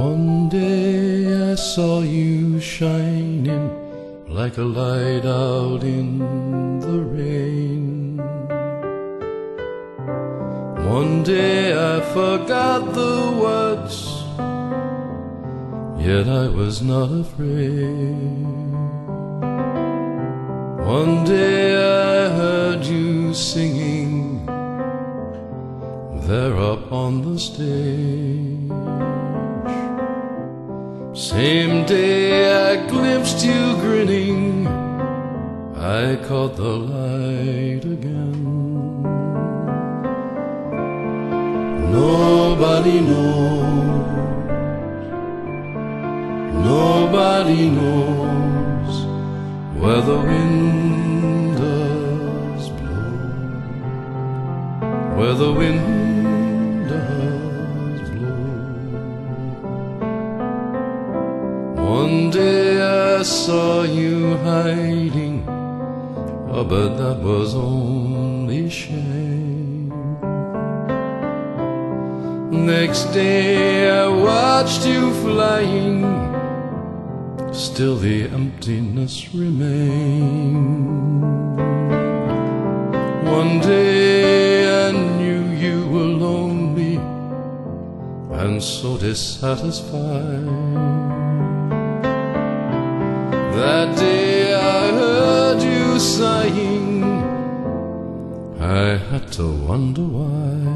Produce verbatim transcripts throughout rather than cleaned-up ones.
One day I saw you shining like a light out in the rain. One day I forgot the words, yet I was not afraid. One day I heard you singing there upon the stage. Same day I glimpsed you grinning, I caught the light again. Nobody knows, nobody knows where the wind does blow, where the wind does blow. One day I saw you hiding, oh, but that was only shame. Next day I watched you flying, still the emptiness remained. One day I knew you were lonely and so dissatisfied. That day I heard you sighing, I had to wonder why,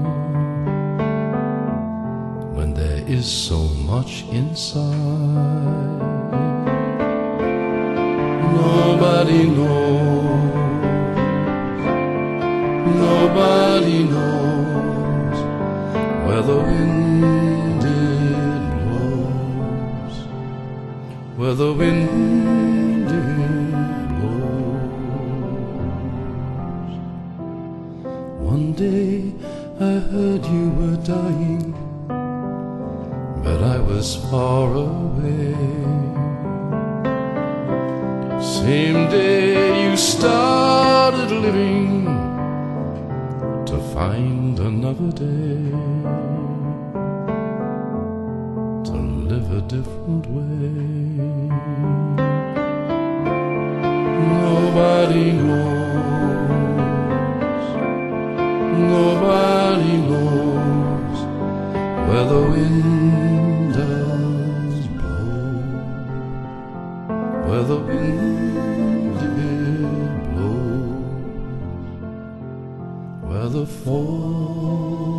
when there is so much inside. Nobody knows, nobody knows where the wind it blows, where the wind it blows. One day I heard you were dying, but I was far away. Same day you started living to find another day, to live a different way. Nobody knows, nobody knows where the wind does blow, where the wind it blows, where the fall